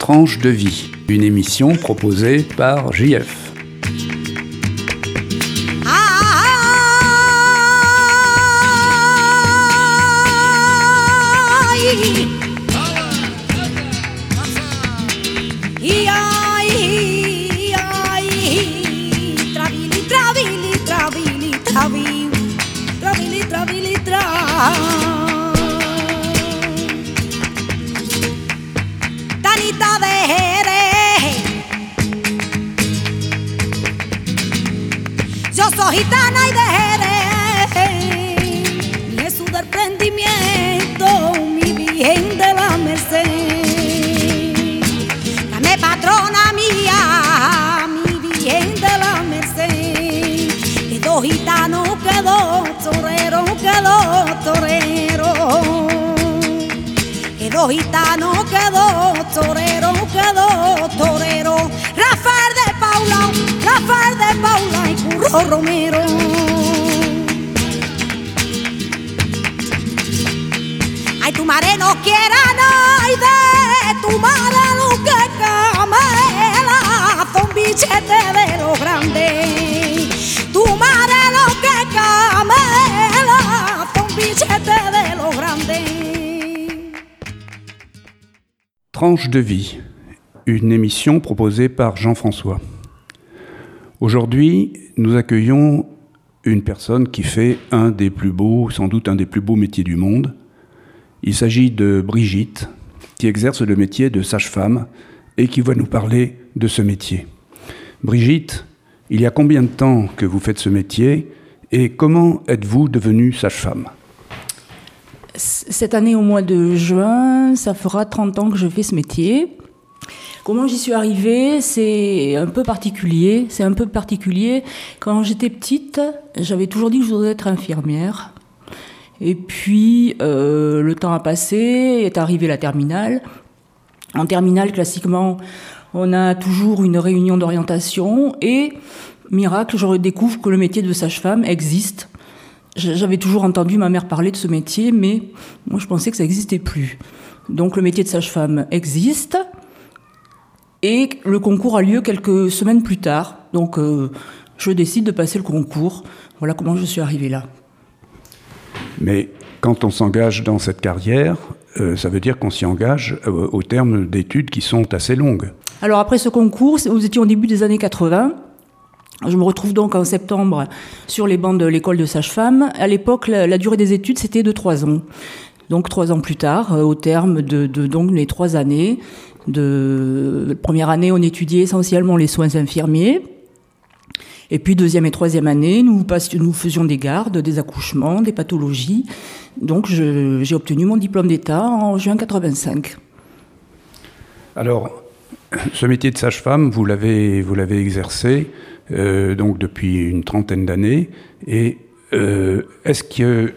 Tranche de vie, une émission proposée par JF. Tanita de Jerez, yo soy gitana y de Jerez, y Jesús del prendimiento, mi Virgen de la Merced, dame patrona mía, mi Virgen de la Merced, quedó gitano, quedó torero, quedó torero. Quedó gitano, quedó torero, quedó torero. Rafael de Paula y Curro Romero. Ay, tu madre no quiera nada de tu madre lo que camela, son billete de los grandes. Tu madre lo que camela, son billete de los grandes. Tranche de vie, une émission proposée par Jean-François. Aujourd'hui, nous accueillons une personne qui fait un des plus beaux, sans doute un des plus beaux métiers du monde. Il s'agit de Brigitte, qui exerce le métier de sage-femme et qui va nous parler de ce métier. Brigitte, il y a combien de temps que vous faites ce métier et comment êtes-vous devenue sage-femme ? Cette année, au mois de juin, ça fera 30 ans que je fais ce métier. Comment j'y suis arrivée, c'est un peu particulier. Quand j'étais petite, j'avais toujours dit que je voudrais être infirmière. Et puis, le temps a passé, est arrivée la terminale. En terminale, classiquement, on a toujours une réunion d'orientation. Et, miracle, je redécouvre que le métier de sage-femme existe. J'avais toujours entendu ma mère parler de ce métier, mais moi je pensais que ça n'existait plus. Donc le métier de sage-femme existe, et le concours a lieu quelques semaines plus tard. Donc je décide de passer le concours. Voilà comment je suis arrivée là. Mais quand on s'engage dans cette carrière, ça veut dire qu'on s'y engage au terme d'études qui sont assez longues. Alors après ce concours, nous étions au début des années 80. Je me retrouve donc en septembre sur les bancs de l'école de sage-femme. À l'époque, la durée des études, c'était de 3 ans. Donc 3 ans plus tard, au terme de donc les 3 années, première année, on étudiait essentiellement les soins infirmiers. Et puis deuxième et troisième année, nous faisions des gardes, des accouchements, des pathologies. Donc j'ai obtenu mon diplôme d'État en juin 85. Alors, ce métier de sage-femme, vous l'avez exercé donc depuis une trentaine d'années. Et est-ce que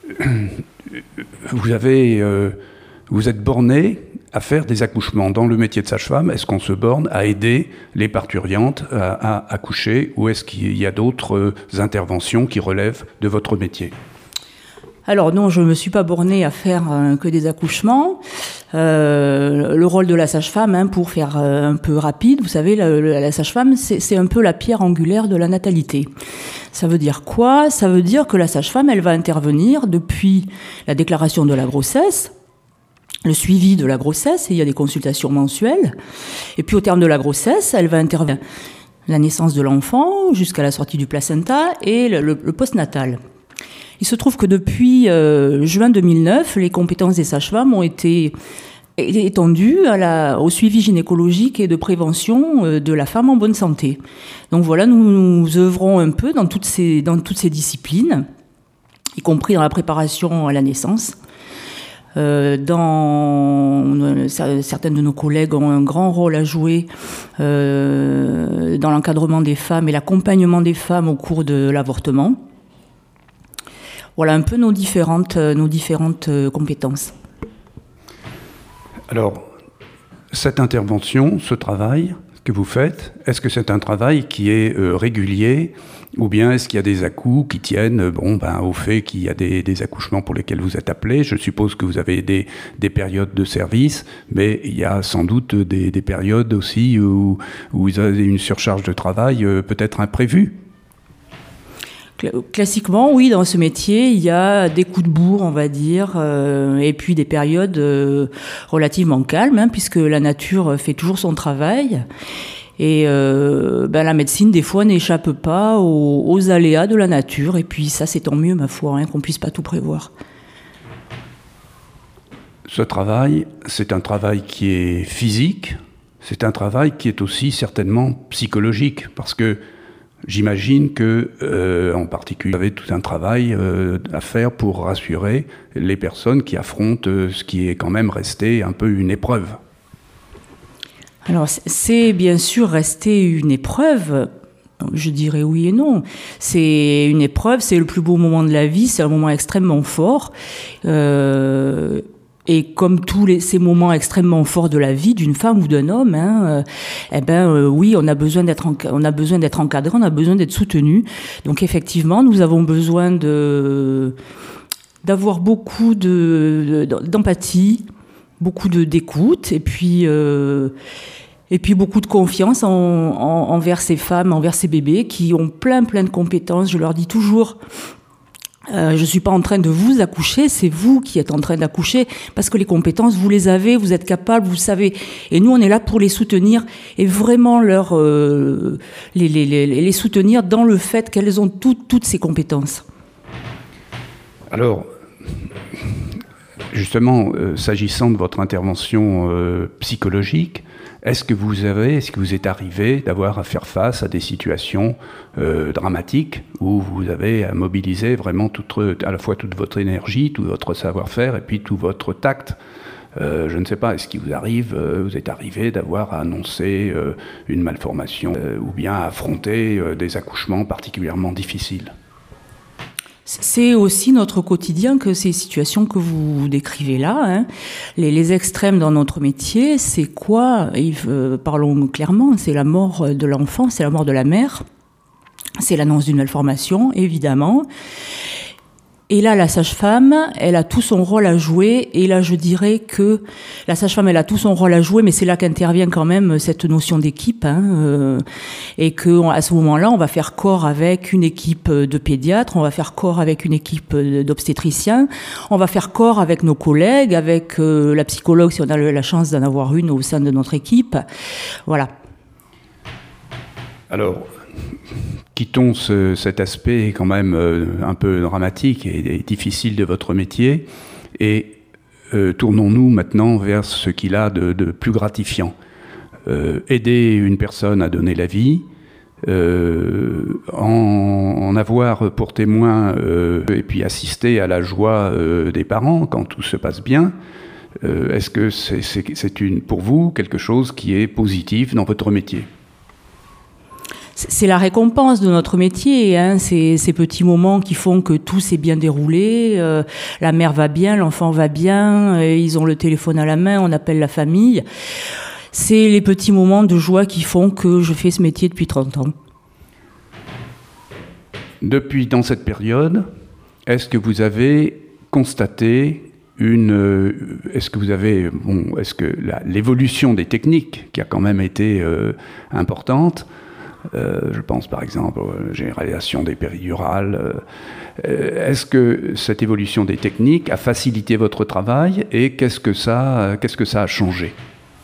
vous êtes borné à faire des accouchements dans le métier de sage-femme? Est-ce qu'on se borne à aider les parturientes à accoucher, ou est-ce qu'il y a d'autres interventions qui relèvent de votre métier? Alors non, je ne me suis pas bornée à faire que des accouchements. Le rôle de la sage-femme, pour faire un peu rapide, vous savez, la sage-femme, c'est un peu la pierre angulaire de la natalité. Ça veut dire quoi ? Ça veut dire que la sage-femme, elle va intervenir depuis la déclaration de la grossesse, le suivi de la grossesse, et il y a des consultations mensuelles. Et puis au terme de la grossesse, elle va intervenir la naissance de l'enfant jusqu'à la sortie du placenta et le postnatal. Il se trouve que depuis juin 2009, les compétences des sages-femmes ont été étendues au suivi gynécologique et de prévention de la femme en bonne santé. Donc voilà, nous œuvrons un peu dans toutes ces disciplines, y compris dans la préparation à la naissance. Certaines de nos collègues ont un grand rôle à jouer dans l'encadrement des femmes et l'accompagnement des femmes au cours de l'avortement. Voilà un peu nos différentes compétences. Alors, cette intervention, ce travail, que vous faites, est-ce que c'est un travail qui est régulier, ou bien est-ce qu'il y a des à-coups qui tiennent au fait qu'il y a des accouchements pour lesquels vous êtes appelé? Je suppose que vous avez des périodes de service, mais il y a sans doute des périodes aussi où vous avez une surcharge de travail peut-être imprévue. Classiquement, oui, dans ce métier, il y a des coups de bourre, on va dire, et puis des périodes relativement calmes, puisque la nature fait toujours son travail. Et la médecine, des fois, n'échappe pas aux aléas de la nature. Et puis ça, c'est tant mieux, ma foi, qu'on puisse pas tout prévoir. Ce travail, c'est un travail qui est physique, c'est un travail qui est aussi certainement psychologique, parce que j'imagine que, en particulier, vous avez tout un travail à faire pour rassurer les personnes qui affrontent ce qui est quand même resté un peu une épreuve. Alors, c'est bien sûr resté une épreuve. Je dirais oui et non. C'est une épreuve, c'est le plus beau moment de la vie, c'est un moment extrêmement fort. Et comme ces moments extrêmement forts de la vie d'une femme ou d'un homme, oui, on a besoin d'être encadré, on a besoin d'être soutenu. Donc effectivement, nous avons besoin d'avoir beaucoup d'empathie, beaucoup d'écoute, et puis beaucoup de confiance envers ces femmes, envers ces bébés qui ont plein de compétences. Je leur dis toujours. Je suis pas en train de vous accoucher, c'est vous qui êtes en train d'accoucher, parce que les compétences, vous les avez, vous êtes capables, vous savez. Et nous, on est là pour les soutenir et vraiment les soutenir dans le fait qu'elles ont toutes ces compétences. Alors, justement, s'agissant de votre intervention psychologique, est-ce que vous est arrivé d'avoir à faire face à des situations dramatiques où vous avez à mobiliser vraiment à la fois toute votre énergie, tout votre savoir-faire et puis tout votre tact? Je ne sais pas, est-ce qu'il vous est arrivé d'avoir à annoncer une malformation ou bien à affronter des accouchements particulièrement difficiles? C'est aussi notre quotidien que ces situations que vous décrivez là. Les extrêmes dans notre métier, c'est quoi? Parlons clairement, c'est la mort de l'enfant, c'est la mort de la mère, c'est l'annonce d'une malformation, évidemment. Et là, la sage-femme, elle a tout son rôle à jouer. Et là, je dirais que la sage-femme, elle a tout son rôle à jouer, mais c'est là qu'intervient quand même cette notion d'équipe. Et qu'à ce moment-là, on va faire corps avec une équipe de pédiatres, on va faire corps avec une équipe d'obstétriciens, on va faire corps avec nos collègues, avec la psychologue, si on a la chance d'en avoir une au sein de notre équipe. Voilà. Alors, quittons cet aspect quand même un peu dramatique et difficile de votre métier et tournons-nous maintenant vers ce qu'il a de plus gratifiant. Aider une personne à donner la vie, en avoir pour témoin et puis assister à la joie des parents quand tout se passe bien. Est-ce que c'est pour vous quelque chose qui est positif dans votre métier ? C'est la récompense de notre métier, ces petits moments qui font que tout s'est bien déroulé, la mère va bien, l'enfant va bien, ils ont le téléphone à la main, on appelle la famille. C'est les petits moments de joie qui font que je fais ce métier depuis 30 ans. Dans cette période, est-ce que vous avez constaté l'évolution des techniques, qui a quand même été importante, je pense par exemple à la généralisation des péridurales. Est-ce que cette évolution des techniques a facilité votre travail et qu'est-ce que ça a changé ?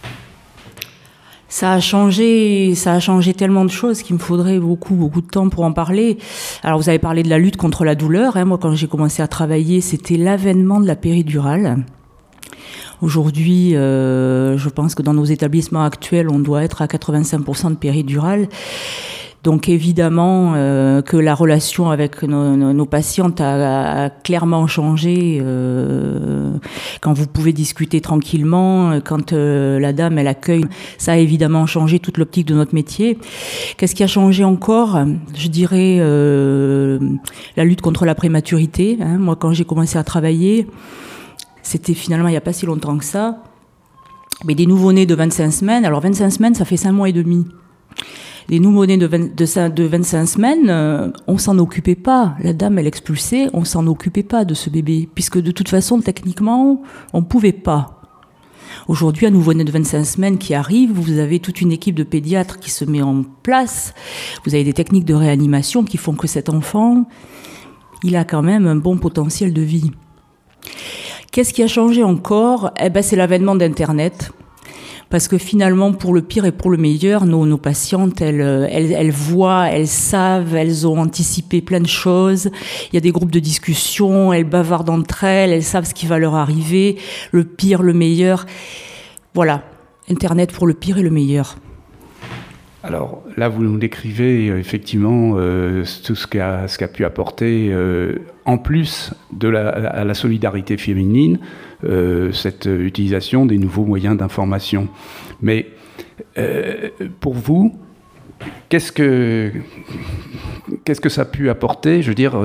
Ça a changé tellement de choses qu'il me faudrait beaucoup de temps pour en parler. Alors vous avez parlé de la lutte contre la douleur. Moi, quand j'ai commencé à travailler, c'était l'avènement de la péridurale. Aujourd'hui, je pense que dans nos établissements actuels, on doit être à 85% de péridurale. Donc évidemment que la relation avec nos patientes a clairement changé quand vous pouvez discuter tranquillement, quand la dame elle accueille, ça a évidemment changé toute l'optique de notre métier. Qu'est-ce qui a changé encore ? Je dirais la lutte contre la prématurité. Moi quand j'ai commencé à travailler, c'était finalement il n'y a pas si longtemps que ça. Mais des nouveau-nés de 25 semaines, alors 25 semaines, ça fait 5 mois et demi. Les nouveau-nés de 25 semaines, on s'en occupait pas. La dame, elle expulsait, on s'en occupait pas de ce bébé, puisque de toute façon, techniquement, on pouvait pas. Aujourd'hui, un nouveau-né de 25 semaines qui arrive, vous avez toute une équipe de pédiatres qui se met en place, vous avez des techniques de réanimation qui font que cet enfant, il a quand même un bon potentiel de vie. Qu'est-ce qui a changé encore ? C'est l'avènement d'Internet. Parce que finalement, pour le pire et pour le meilleur, nos patientes, elles voient, elles savent, elles ont anticipé plein de choses. Il y a des groupes de discussion, elles bavardent entre elles savent ce qui va leur arriver, le pire, le meilleur. Voilà, Internet pour le pire et le meilleur. Alors là, vous nous décrivez effectivement tout ce qu'a pu apporter, en plus à la solidarité féminine, cette utilisation des nouveaux moyens d'information. Mais pour vous, qu'est-ce que ça a pu apporter ? Je veux dire,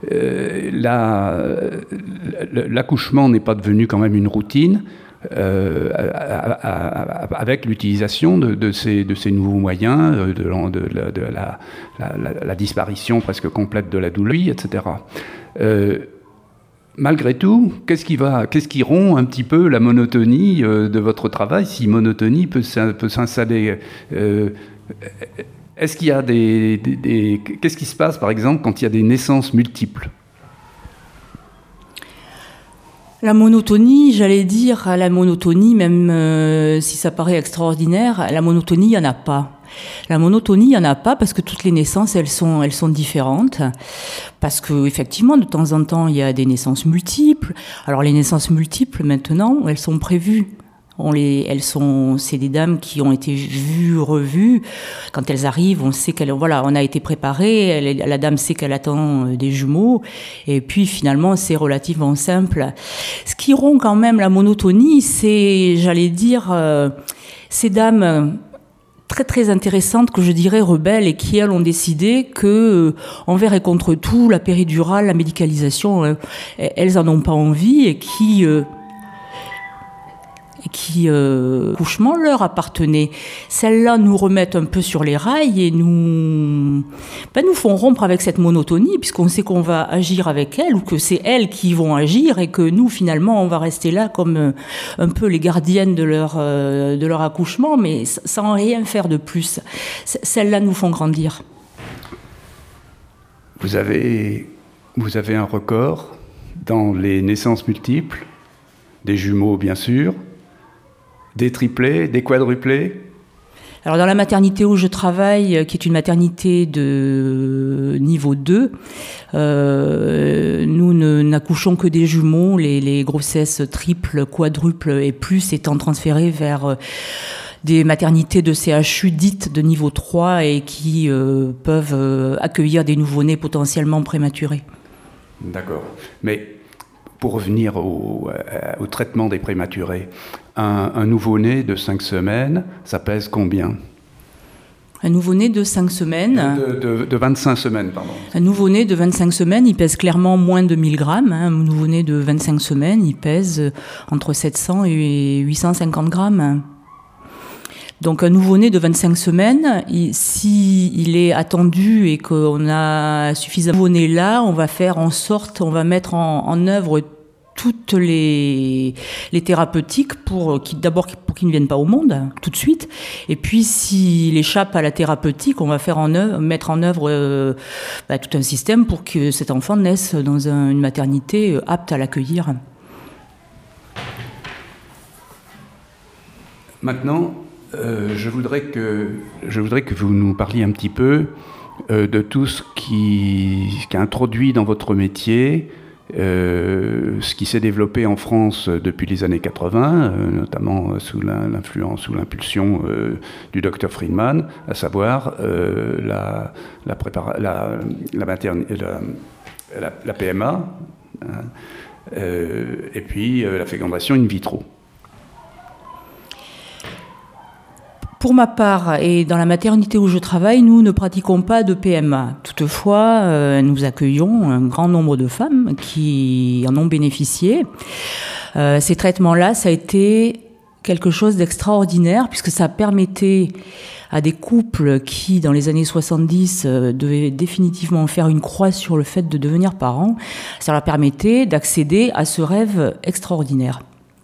l'accouchement n'est pas devenu quand même une routine. Avec l'utilisation de ces nouveaux moyens, de la disparition presque complète de la douleur, etc. Malgré tout, qu'est-ce qui rompt un petit peu la monotonie de votre travail, si monotonie peut s'installer Est-ce qu'il y a qu'est-ce qui se passe, par exemple, quand il y a des naissances multiples ? La monotonie, j'allais dire, la monotonie, même si ça paraît extraordinaire, la monotonie, il n'y en a pas. La monotonie, il n'y en a pas parce que toutes les naissances, elles sont différentes. Parce que effectivement, de temps en temps, il y a des naissances multiples. Alors les naissances multiples, maintenant, elles sont prévues. C'est des dames qui ont été vues, revues. Quand elles arrivent, on sait on a été préparé. La dame sait qu'elle attend des jumeaux. Et puis finalement, c'est relativement simple. Ce qui rompt quand même la monotonie, c'est, j'allais dire, ces dames très très intéressantes, que je dirais rebelles, et qui elles ont décidé que envers et contre tout, la péridurale, la médicalisation, elles en ont pas envie et qui couchement leur appartenait. Celles-là nous remettent un peu sur les rails et nous font rompre avec cette monotonie, puisqu'on sait qu'on va agir avec elles, ou que c'est elles qui vont agir, et que nous, finalement, on va rester là comme un peu les gardiennes de leur accouchement, mais sans rien faire de plus. Celles-là nous font grandir. Vous avez un record dans les naissances multiples, des jumeaux, bien sûr, des triplés, des quadruplés. Alors dans la maternité où je travaille, qui est une maternité de niveau 2, nous n'accouchons que des jumeaux, les grossesses triples, quadruples et plus étant transférées vers des maternités de CHU dites de niveau 3 et qui peuvent accueillir des nouveau-nés potentiellement prématurés. D'accord. Mais pour revenir au traitement des prématurés, un nouveau-né de 5 semaines, ça pèse combien ? Un nouveau-né de 5 semaines... De 25 semaines, pardon. Un nouveau-né de 25 semaines, il pèse clairement moins de 1000 grammes. Un nouveau-né de 25 semaines, il pèse entre 700 et 850 grammes. Donc un nouveau-né de 25 semaines, s'il est attendu et qu'on a suffisamment de nouveau-nés là, on va faire en sorte, on va mettre en œuvre toutes les thérapeutiques pour qu'ils ne viennent pas au monde tout de suite. Et puis s'il échappe à la thérapeutique, on va mettre en œuvre tout un système pour que cet enfant naisse dans une maternité apte à l'accueillir. Maintenant, je voudrais que vous nous parliez un petit peu de tout ce qui est introduit dans votre métier, ce qui s'est développé en France depuis les années 80, notamment sous l'impulsion du Dr Friedman, à savoir la PMA, et puis la fécondation in vitro. Pour ma part, et dans la maternité où je travaille, nous ne pratiquons pas de PMA. Toutefois, nous accueillons un grand nombre de femmes qui en ont bénéficié. Ces traitements-là, ça a été quelque chose d'extraordinaire, puisque ça permettait à des couples qui, dans les années 70, devaient définitivement faire une croix sur le fait de devenir parents, ça leur permettait d'accéder à ce rêve extraordinaire.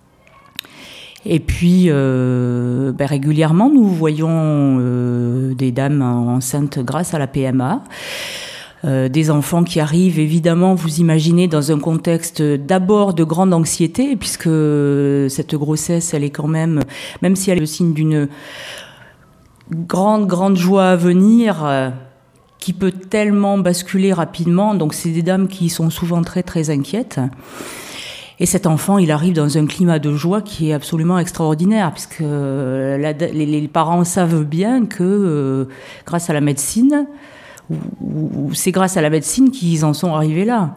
Et puis, régulièrement, nous voyons des dames enceintes grâce à la PMA, des enfants qui arrivent, évidemment, vous imaginez, dans un contexte d'abord de grande anxiété, puisque cette grossesse, elle est quand même si elle est le signe d'une grande joie à venir, qui peut tellement basculer rapidement. Donc, c'est des dames qui sont souvent très, très inquiètes. Et cet enfant, il arrive dans un climat de joie qui est absolument extraordinaire, puisque les parents savent bien que grâce à la médecine, ou c'est grâce à la médecine qu'ils en sont arrivés là.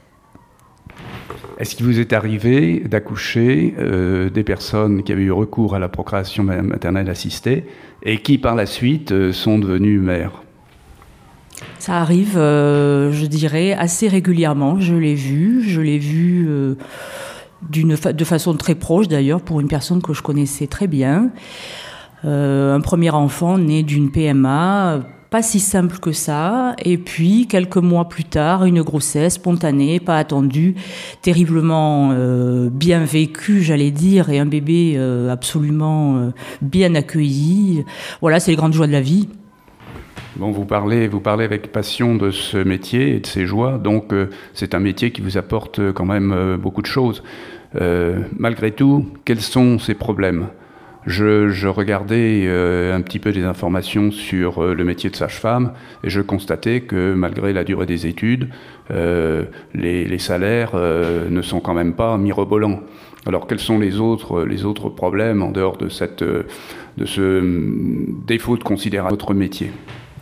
Est-ce qu'il vous est arrivé d'accoucher des personnes qui avaient eu recours à la procréation maternelle assistée et qui, par la suite, sont devenues mères ? Ça arrive, je dirais, assez régulièrement. Je l'ai vu de façon très proche d'ailleurs, pour une personne que je connaissais très bien. Un premier enfant né d'une PMA, pas si simple que ça, et puis quelques mois plus tard, une grossesse spontanée, pas attendue, terriblement bien vécue, j'allais dire, et un bébé absolument bien accueilli. Voilà, c'est les grandes joies de la vie. Bon, vous parlez avec passion de ce métier et de ses joies, donc c'est un métier qui vous apporte quand même beaucoup de choses. Malgré tout, quels sont ces problèmes ? Je regardais un petit peu des informations sur le métier de sage-femme et je constatais que malgré la durée des études, les salaires ne sont quand même pas mirobolants. Alors quels sont les autres problèmes en dehors de ce défaut de considération de votre métier ?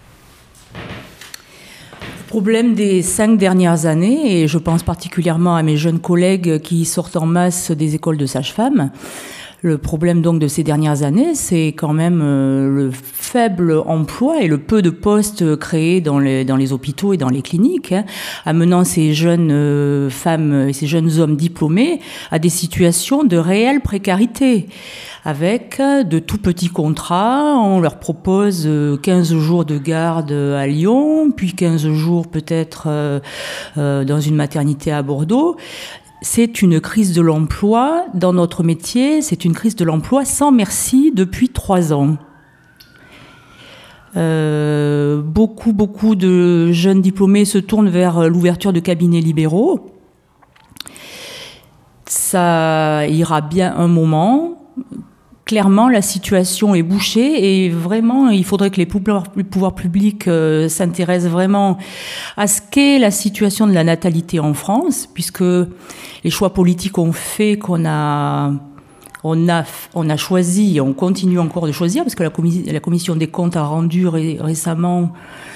Le problème des 5 dernières années, et je pense particulièrement à mes jeunes collègues qui sortent en masse des écoles de sage-femme, le problème donc de ces dernières années, c'est quand même le faible emploi et le peu de postes créés dans les hôpitaux et dans les cliniques, amenant ces jeunes femmes et ces jeunes hommes diplômés à des situations de réelle précarité. Avec de tout petits contrats, on leur propose 15 jours de garde à Lyon, puis 15 jours peut-être dans une maternité à Bordeaux. C'est une crise de l'emploi dans notre métier, c'est une crise de l'emploi sans merci depuis 3 ans. Beaucoup de jeunes diplômés se tournent vers l'ouverture de cabinets libéraux. Ça ira bien un moment. Clairement, la situation est bouchée et vraiment, il faudrait que les pouvoirs publics s'intéressent vraiment à ce qu'est la situation de la natalité en France, puisque les choix politiques ont fait qu'on a choisi, et on continue encore de choisir, parce que la Commission des comptes a rendu récemment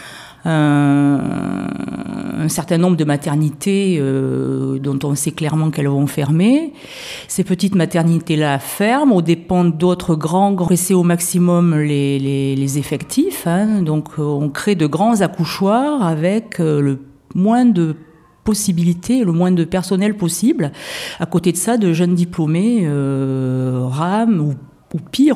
un certain nombre de maternités dont on sait clairement qu'elles vont fermer. Ces petites maternités-là ferment aux dépens d'autres grands, presser au maximum les effectifs. Donc on crée de grands accouchoirs avec le moins de possibilités, le moins de personnel possible. À côté de ça, de jeunes diplômés rament ou pire,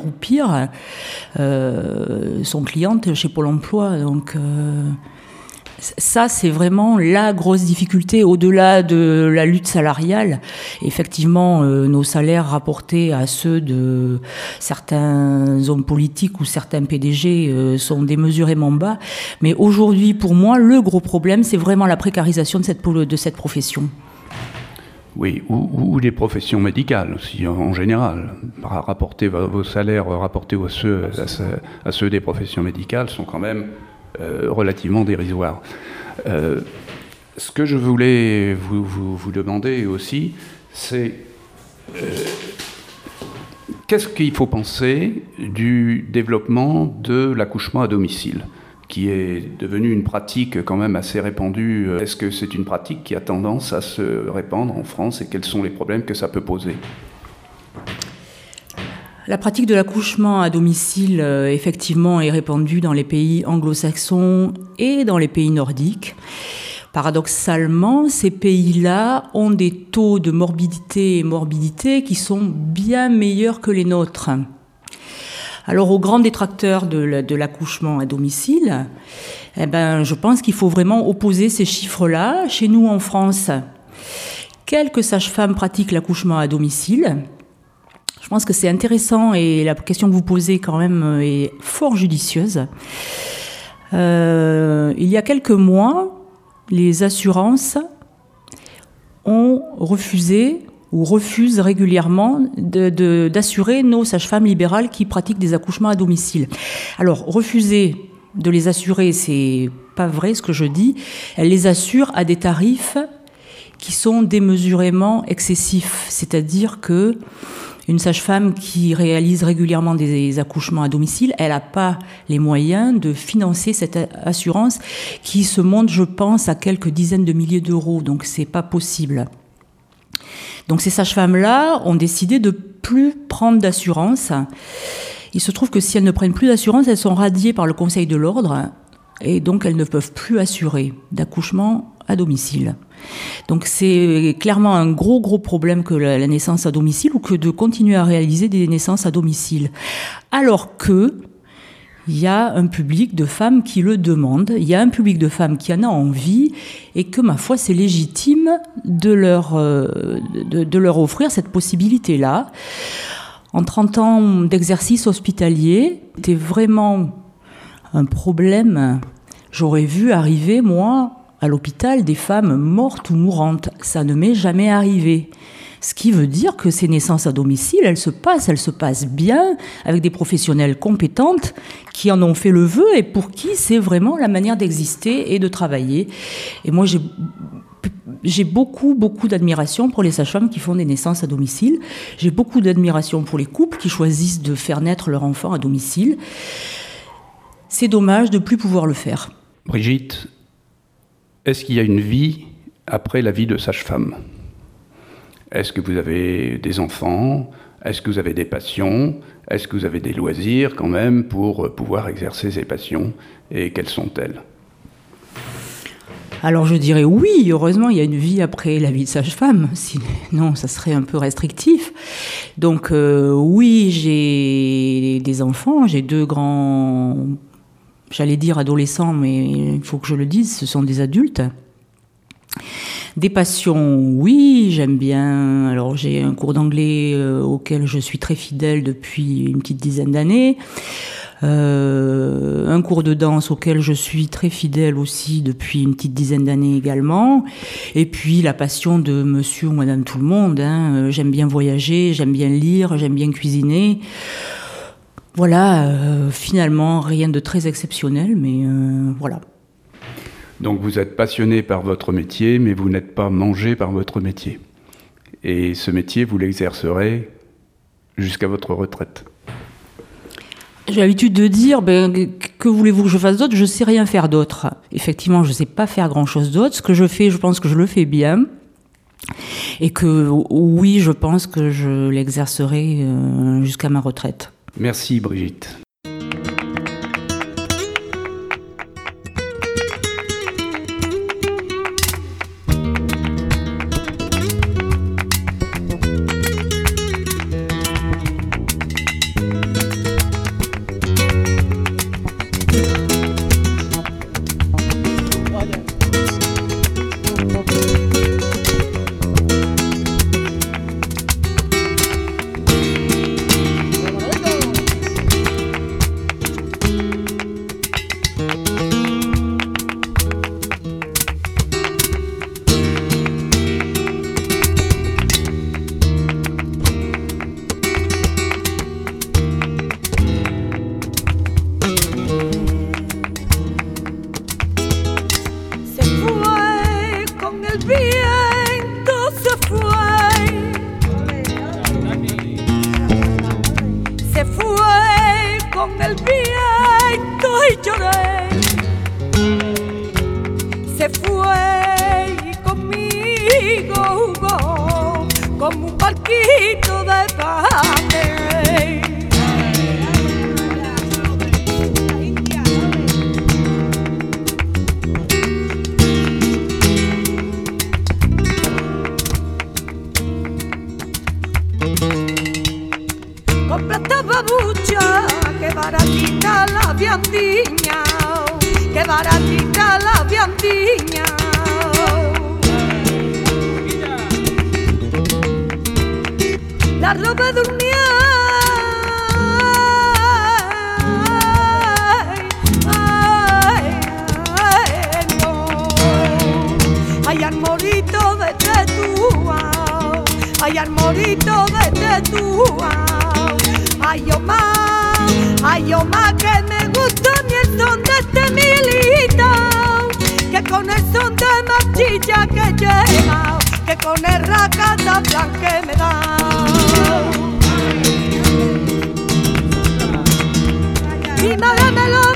sont clientes chez Pôle emploi. Donc ça, c'est vraiment la grosse difficulté, au-delà de la lutte salariale. Effectivement, nos salaires rapportés à ceux de certains hommes politiques ou certains PDG sont démesurément bas. Mais aujourd'hui, pour moi, le gros problème, c'est vraiment la précarisation de cette profession. Oui, ou les professions médicales aussi, en général. Rapporter vos salaires, rapportés à ceux des professions médicales sont quand même relativement dérisoires. Ce que je voulais vous demander aussi, c'est qu'est-ce qu'il faut penser du développement de l'accouchement à domicile, qui est devenue une pratique quand même assez répandue. Est-ce que c'est une pratique qui a tendance à se répandre en France et quels sont les problèmes que ça peut poser ? La pratique de l'accouchement à domicile, effectivement, est répandue dans les pays anglo-saxons et dans les pays nordiques. paradoxalement, ces pays-là ont des taux de morbidité et morbidité qui sont bien meilleurs que les nôtres. Alors, aux grands détracteurs de l'accouchement à domicile, je pense qu'il faut vraiment opposer ces chiffres-là. Chez nous, en France, quelques sages-femmes pratiquent l'accouchement à domicile. Je pense que c'est intéressant et la question que vous posez quand même est fort judicieuse. Il y a quelques mois, les assurances ont refusé ou refusent régulièrement d'assurer nos sages-femmes libérales qui pratiquent des accouchements à domicile. Alors, refuser de les assurer, c'est pas vrai ce que je dis. Elles les assurent à des tarifs qui sont démesurément excessifs. C'est-à-dire que une sage-femme qui réalise régulièrement des accouchements à domicile, elle n'a pas les moyens de financer cette assurance qui se monte, je pense, à quelques dizaines de milliers d'euros. Donc, c'est pas possible. Donc, ces sages-femmes-là ont décidé de plus prendre d'assurance. Il se trouve que si elles ne prennent plus d'assurance, elles sont radiées par le Conseil de l'Ordre et donc elles ne peuvent plus assurer d'accouchement à domicile. Donc c'est clairement un gros problème que la naissance à domicile ou que de continuer à réaliser des naissances à domicile. Alors que il y a un public de femmes qui le demandent, il y a un public de femmes qui en a envie et que, ma foi, c'est légitime de leur offrir cette possibilité-là. En 30 ans d'exercice hospitalier, c'était vraiment un problème. J'aurais vu arriver, moi, à l'hôpital, des femmes mortes ou mourantes. Ça ne m'est jamais arrivé. Ce qui veut dire que ces naissances à domicile, elles se passent bien, avec des professionnelles compétentes qui en ont fait le vœu et pour qui c'est vraiment la manière d'exister et de travailler. Et moi, j'ai beaucoup d'admiration pour les sages-femmes qui font des naissances à domicile. J'ai beaucoup d'admiration pour les couples qui choisissent de faire naître leur enfant à domicile. C'est dommage de ne plus pouvoir le faire. Brigitte, est-ce qu'il y a une vie après la vie de sage-femme ? Est-ce que vous avez des enfants ? Est-ce que vous avez des passions ? Est-ce que vous avez des loisirs quand même pour pouvoir exercer ces passions ? Et quelles sont-elles ? Alors je dirais oui, heureusement il y a une vie après la vie de sage-femme, sinon ça serait un peu restrictif. Donc oui, j'ai des enfants, j'ai 2 grands, j'allais dire adolescents, mais il faut que je le dise, ce sont des adultes. Des passions, oui, j'aime bien. Alors j'ai un cours d'anglais auquel je suis très fidèle depuis une petite dizaine d'années. Un cours de danse auquel je suis très fidèle aussi depuis une petite dizaine d'années également. Et puis la passion de monsieur ou madame tout le monde. J'aime bien voyager, j'aime bien lire, j'aime bien cuisiner. Voilà, finalement rien de très exceptionnel, mais voilà. Donc vous êtes passionné par votre métier, mais vous n'êtes pas mangé par votre métier. Et ce métier, vous l'exercerez jusqu'à votre retraite. J'ai l'habitude de dire, que voulez-vous que je fasse d'autre ? Je ne sais rien faire d'autre. Effectivement, je ne sais pas faire grand-chose d'autre. Ce que je fais, je pense que je le fais bien. Et que oui, je pense que je l'exercerai jusqu'à ma retraite. Merci Brigitte. baratita la viandiña, que baratita la viandiña. La ropa durmió, ay, armorito, vete tú, ay, armorito, vete tú, ay, yo más que me gustó ni el son de este milito, que con el son de marchilla que lleva, que con el racata plan que me da. Mi madre me lo